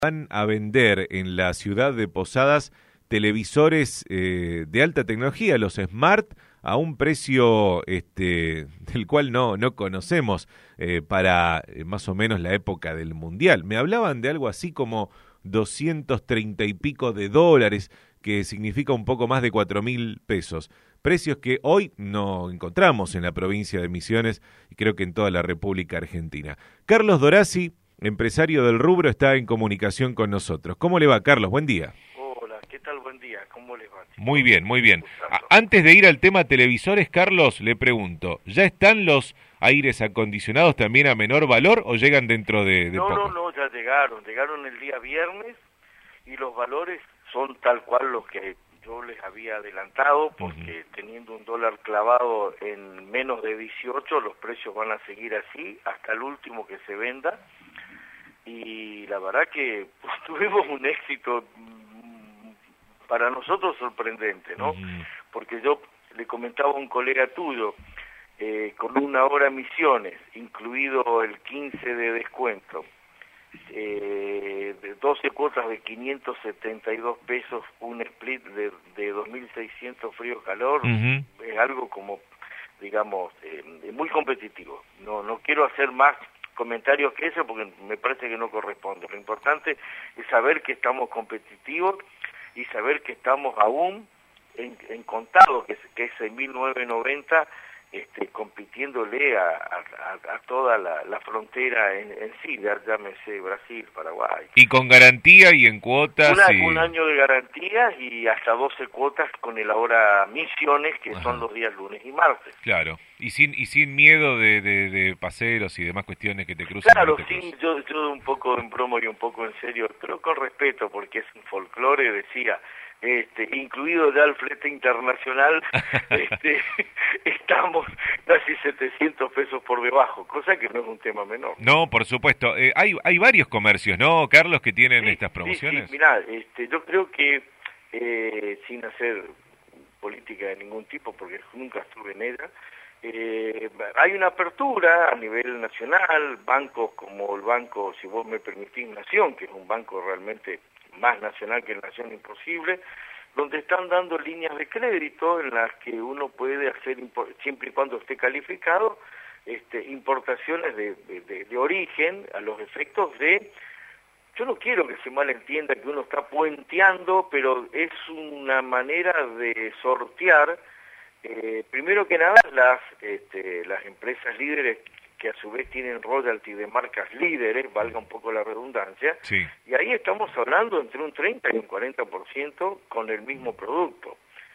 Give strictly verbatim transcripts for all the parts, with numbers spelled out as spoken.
Van a vender en la ciudad de Posadas televisores eh, de alta tecnología, los Smart, a un precio este, del cual no, no conocemos eh, para eh, más o menos la época del Mundial. Me hablaban de algo así como doscientos treinta y pico de dólares, que significa un poco más de cuatro mil pesos. Precios que hoy no encontramos en la provincia de Misiones y creo que en toda la República Argentina. Carlos Dorazzi, empresario del rubro, está en comunicación con nosotros. ¿Cómo le va, Carlos? Buen día. Hola, ¿qué tal? Buen día. ¿Cómo les va? Muy bien, muy bien. A- antes de ir al tema televisores, Carlos, le pregunto, ¿ya están los aires acondicionados también a menor valor o llegan dentro de, de no, poco? No, no, ya llegaron. Llegaron el día viernes y los valores son tal cual los que yo les había adelantado, porque uh-huh. teniendo un dólar clavado en menos de dieciocho, los precios van a seguir así hasta el último que se venda. Y la verdad que pues, tuvimos un éxito para nosotros sorprendente, ¿no? Uh-huh. Porque yo le comentaba a un colega tuyo, eh, con una hora Misiones, incluido el quince de descuento, eh, de doce cuotas de quinientos setenta y dos pesos, un split de, de dos mil seiscientos frío-calor, uh-huh. es algo como, digamos, eh, muy competitivo. No, no quiero hacer más comentarios que eso porque me parece que no corresponde. Lo importante es saber que estamos competitivos y saber que estamos aún en, en contado, que es, que es en mil novecientos noventa, este, compitiéndole a, a, a toda la, la frontera en, en sí, llámese Brasil, Paraguay. Y con garantía y en cuotas. Una, y... Un año de garantía y hasta doce cuotas con el ahora Misiones, que Ajá. son los días lunes y martes. Claro, y sin y sin miedo de, de, de paseros y demás cuestiones que te cruzan. Claro, te sí, yo, yo un poco en bromo y un poco en serio, pero con respeto, porque es un folclore, decía, este, incluido ya el flete internacional, este, estamos casi setecientos pesos por debajo, cosa que no es un tema menor. No, por supuesto. Eh, hay hay varios comercios, ¿no, Carlos, que tienen sí, estas promociones? Sí, sí. Mirá, este, yo creo que, eh, sin hacer política de ningún tipo, porque nunca estuve en ella, eh, hay una apertura a nivel nacional, bancos como el banco, si vos me permitís, Nación, que es un banco realmente más nacional que Nación Imposible, donde están dando líneas de crédito en las que uno puede hacer, siempre y cuando esté calificado, este, importaciones de, de, de origen a los efectos de... Yo no quiero que se malentienda que uno está puenteando, pero es una manera de sortear, eh, primero que nada, las, este, las empresas líderes que a su vez tienen royalty de marcas líderes, valga un poco la redundancia, sí. Y ahí estamos hablando entre un treinta y un cuarenta por ciento con el mismo producto.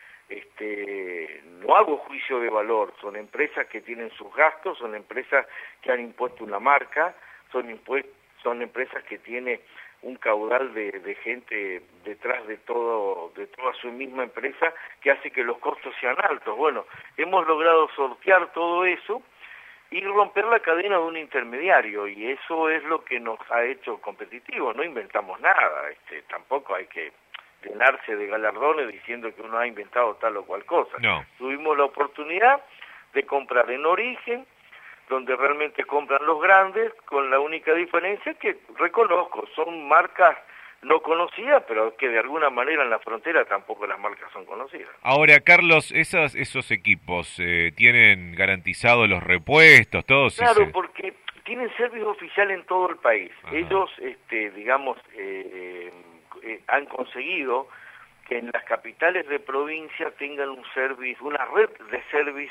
Este, no hago juicio de valor, son empresas que tienen sus gastos, son empresas que han impuesto una marca, son, impuestos, son empresas que tienen un caudal de, de gente detrás de todo, de toda su misma empresa, que hace que los costos sean altos. Bueno, hemos logrado sortear todo eso y romper la cadena de un intermediario, y eso es lo que nos ha hecho competitivos. No inventamos nada, este, tampoco hay que llenarse de galardones diciendo que uno ha inventado tal o cual cosa. No. Tuvimos la oportunidad de comprar en origen, donde realmente compran los grandes, con la única diferencia que reconozco, son marcas no conocidas, pero que de alguna manera en la frontera tampoco las marcas son conocidas. Ahora, Carlos, esos, esos equipos eh, tienen garantizados los repuestos, todos. Claro, ese... porque tienen servicio oficial en todo el país. Ajá. Ellos, este, digamos, eh, eh, han conseguido que en las capitales de provincia tengan un service, una red de service,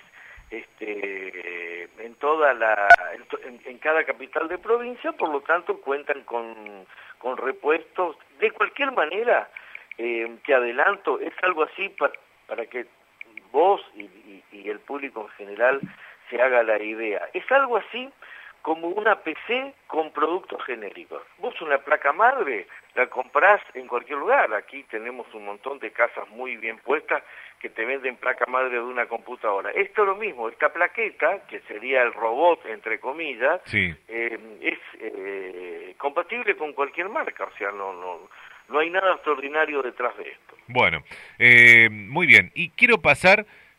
este, en toda la, en, en cada capital de provincia, por lo tanto cuentan con, con repuestos. De cualquier manera, eh, te adelanto, es algo así para, para que vos y, y, y el público en general se haga la idea. Es algo así como una P C con productos genéricos. Vos una placa madre la comprás en cualquier lugar. Aquí tenemos un montón de casas muy bien puestas que te venden placa madre de una computadora. Esto es lo mismo, esta plaqueta, que sería el robot, entre comillas, sí. eh, es eh, compatible con cualquier marca, o sea, no, no, no hay nada extraordinario detrás de esto. Bueno, eh, muy bien, y quiero pasar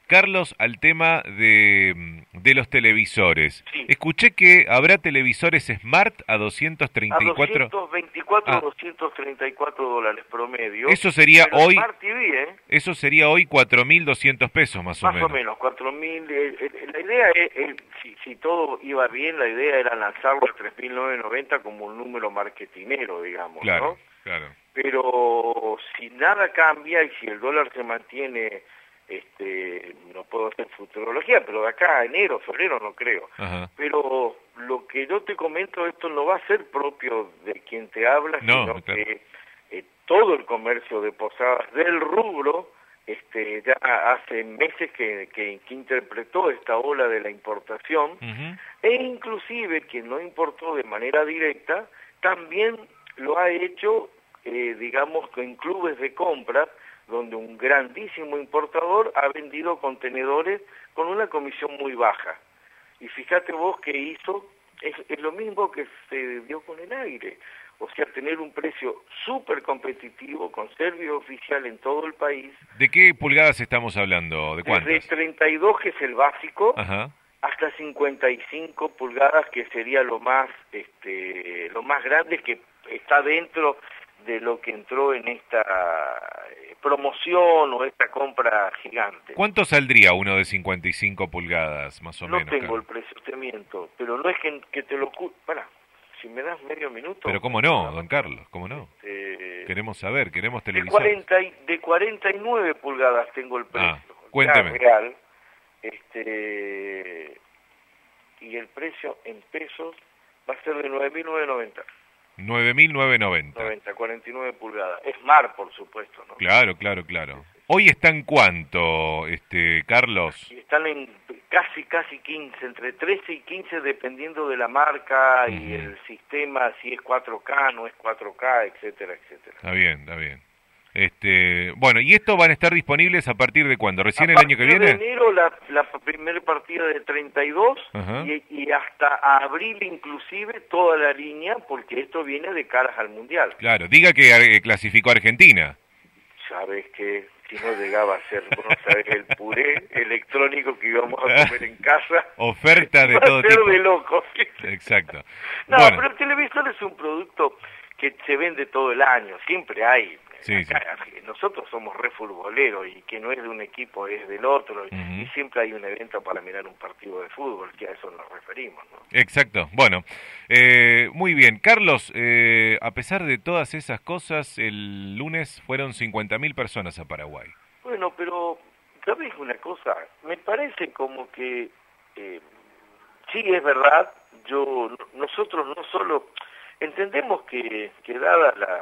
Carlos, al tema de, de los televisores. Sí. Escuché que habrá televisores Smart a doscientos treinta y cuatro... A doscientos veinticuatro Ah. o doscientos treinta y cuatro dólares promedio. Eso sería pero hoy... Smart T V, ¿eh? Eso sería hoy cuatro mil doscientos pesos, más o Más menos. o menos, cuatro mil. Eh, eh, la idea es, eh, si, si todo iba bien, la idea era lanzarlo a tres mil novecientos noventa como un número marketinero, digamos, Claro, ¿no? claro. Pero si nada cambia y si el dólar se mantiene, este, no puedo hacer futurología, pero de acá a enero, febrero no creo. Ajá. Pero lo que yo te comento, esto no va a ser propio de quien te habla, No, sino claro. que eh, todo el comercio de posadas del rubro, este, ya hace meses que, que, que interpretó esta ola de la importación, Uh-huh. e inclusive quien no importó de manera directa, también lo ha hecho, eh, digamos, en clubes de compra, donde un grandísimo importador ha vendido contenedores con una comisión muy baja. Y fíjate vos que hizo, es, es lo mismo que se dio con el aire, o sea, tener un precio súper competitivo con servicio oficial en todo el país. ¿De qué pulgadas estamos hablando? ¿De cuántas? Desde treinta y dos, que es el básico, Ajá. hasta cincuenta y cinco pulgadas, que sería lo más, este, lo más grande, que está dentro de lo que entró en esta eh, promoción o esta compra gigante. ¿Cuánto saldría uno de cincuenta y cinco pulgadas, más o No menos? tengo Carlos? el precio, te miento, pero no es que, que te lo... Para, si me das medio minuto... Pero cómo no, don Carlos, cómo no. Eh, Queremos saber, queremos de, televisores. cuarenta y, de cuarenta y nueve pulgadas tengo el precio. Ah, cuénteme. Ya real, este, y el precio en pesos va a ser de nueve mil novecientos noventa. nueve mil novecientos noventa. noventa, cuarenta y nueve pulgadas. Smart, por supuesto, ¿no? Claro, claro, claro. ¿Hoy está en cuánto, este, Carlos? Y están en casi, casi quince, entre trece y quince, dependiendo de la marca y Ujú. el sistema, si es cuatro K, no es cuatro K, etcétera, etcétera. Está bien, está bien. Este, bueno, ¿y estos van a estar disponibles a partir de cuándo? ¿Recién A el año que partir viene? de enero la, la primera partida de treinta y dos Ajá. y, y hasta abril inclusive toda la línea, porque esto viene de caras al Mundial. Claro, diga que eh, clasificó Argentina. Sabes que si no llegaba a ser, vos no sabes, el puré electrónico que íbamos a comer en casa. Oferta de va todo a ser tipo. de locos. Exacto. No, Bueno. pero el televisor es un producto que se vende todo el año, siempre hay. Sí, Acá, nosotros somos re futboleros y que no es de un equipo es del otro, Ujú. y siempre hay un evento para mirar un partido de fútbol, que a eso nos referimos, ¿no? Exacto. Bueno, eh, muy bien. Carlos, eh, a pesar de todas esas cosas, el lunes fueron cincuenta mil personas a Paraguay. Bueno, pero, ¿sabes una cosa? Me parece como que, eh, sí, es verdad, yo, nosotros no solo entendemos que, que dada la...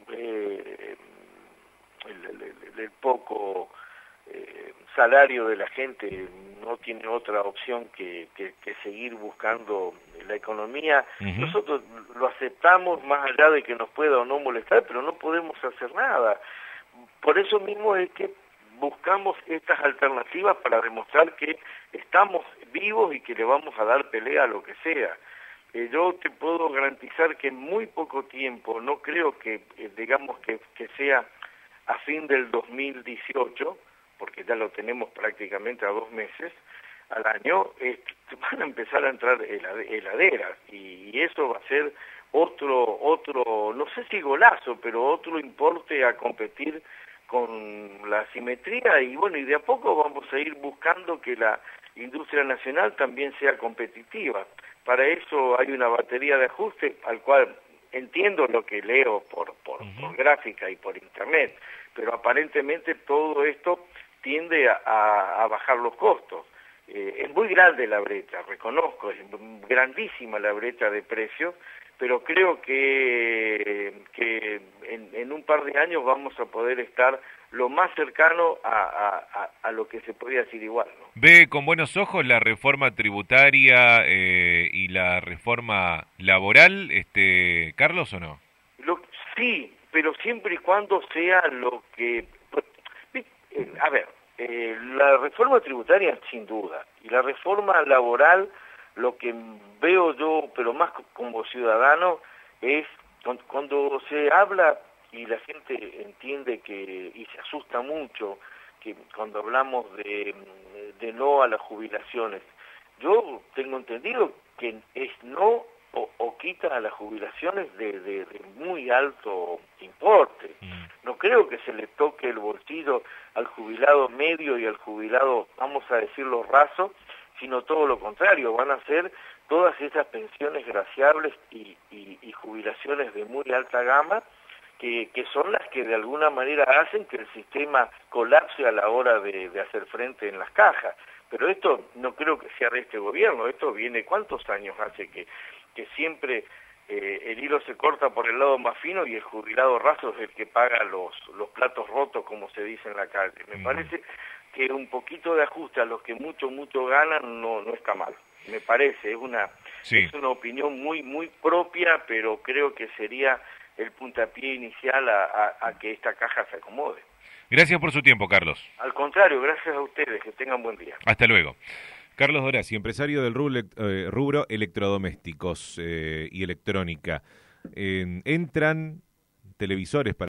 Eh, el, el, el, el poco eh, salario de la gente, no tiene otra opción que, que, que seguir buscando la economía. Uh-huh. Nosotros lo aceptamos más allá de que nos pueda o no molestar, pero no podemos hacer nada. Por eso mismo es que buscamos estas alternativas para demostrar que estamos vivos y que le vamos a dar pelea a lo que sea. Eh, yo te puedo garantizar que en muy poco tiempo, no creo que, eh, digamos, que, que sea a fin del dos mil dieciocho, porque ya lo tenemos prácticamente a dos meses al año, eh, van a empezar a entrar heladeras, y, y eso va a ser otro, otro, no sé si golazo, pero otro importe a competir con la simetría, y bueno, y de a poco vamos a ir buscando que la industria nacional también sea competitiva. Para eso hay una batería de ajuste al cual entiendo lo que leo por, por, uh-huh. por gráfica y por internet, pero aparentemente todo esto tiende a, a, a bajar los costos. Eh, es muy grande la brecha, reconozco, es grandísima la brecha de precios, pero creo que, que en, en un par de años vamos a poder estar lo más cercano a, a, a lo que se podría decir igual, ¿no? ¿Ve con buenos ojos la reforma tributaria eh, y la reforma laboral, este Carlos, o no? Lo, sí, pero siempre y cuando sea lo que... Eh, a ver, eh, la reforma tributaria sin duda, y la reforma laboral, lo que veo yo, pero más como ciudadano, es cuando, cuando se habla y la gente entiende que, y se asusta mucho, que cuando hablamos de, de no a las jubilaciones, yo tengo entendido que es no o, o quita a las jubilaciones de, de, de muy alto importe. No creo que se le toque el bolsillo al jubilado medio y al jubilado, vamos a decirlo, raso, sino todo lo contrario, van a ser todas esas pensiones graciables y, y, y jubilaciones de muy alta gama, que, que son las que de alguna manera hacen que el sistema colapse a la hora de, de hacer frente en las cajas. Pero esto no creo que sea de este gobierno, esto viene, ¿cuántos años hace que, que siempre eh, el hilo se corta por el lado más fino y el jubilado raso es el que paga los, los platos rotos, como se dice en la calle? Me parece que un poquito de ajuste a los que mucho, mucho ganan no, no está mal. Me parece, es una, sí. es una opinión muy, muy propia, pero creo que sería el puntapié inicial a, a, a que esta caja se acomode. Gracias por su tiempo, Carlos. Al contrario, gracias a ustedes, que tengan buen día. Hasta luego. Carlos Dorazzi, empresario del rubro, eh, rubro electrodomésticos eh, y electrónica. Eh, entran televisores para